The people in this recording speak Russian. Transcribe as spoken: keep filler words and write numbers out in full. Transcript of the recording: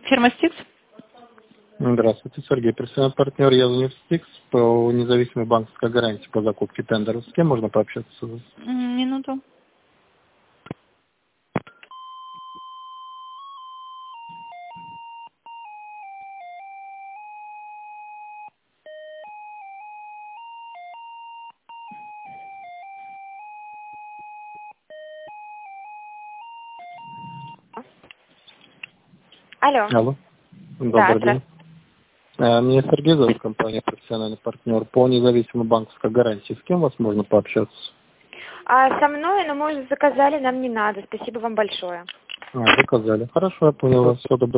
Фирма Стикс. Здравствуйте, Сергей, профессиональный партнер Язунив Стикс по независимой банковской гарантии по закупке тендеров. С кем можно пообщаться? Минуту. Алло. Алло. Да, Добрый день. А, Меня Сергей зовут, компания профессиональный партнер по независимой банковской гарантии. С кем вас можно пообщаться? А со мной, но мы уже заказали, нам не надо. Спасибо вам большое. А, заказали. Хорошо, я понял вас. Все, добро.